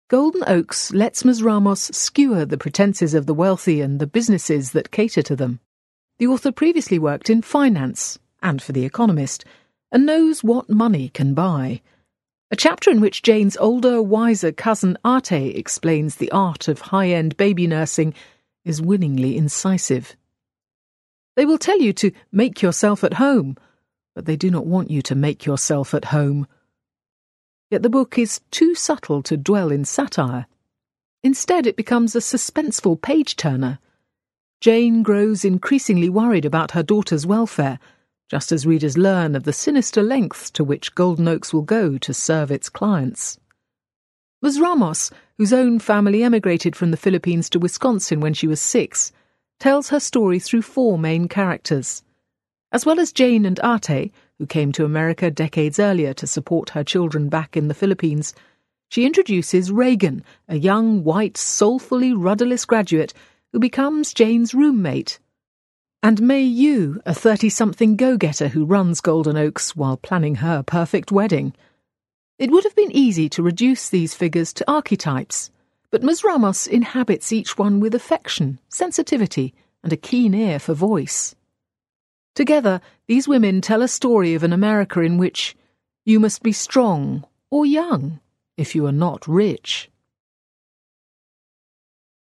Golden Oaks lets Ms. Ramos skewer the pretences of the wealthy and the businesses that cater to them. The author previously worked in finance, and for The Economist, and knows what money can buy. A chapter in which Jane's older, wiser cousin Arte explains the art of high-end baby nursing is winningly incisive. They will tell you to make yourself at home, but they do not want you to make yourself at home. Yet the book is too subtle to dwell in satire. Instead, it becomes a suspenseful page-turner. Jane grows increasingly worried about her daughter's welfare, just as readers learn of the sinister lengths to which Golden Oaks will go to serve its clients. Ms. Ramos, whose own family emigrated from the Philippines to Wisconsin when she was 6, tells her story through 4 main characters. As well as Jane and Arte, who came to America decades earlier to support her children back in the Philippines, she introduces Reagan, a young, white, soulfully rudderless graduate who becomes Jane's roommate, and May Yu, a 30-something go-getter who runs Golden Oaks while planning her perfect wedding. It would have been easy to reduce these figures to archetypes, but Ms. Ramos inhabits each one with affection, sensitivity, and a keen ear for voice. Together, these women tell a story of an America in which you must be strong or young if you are not rich.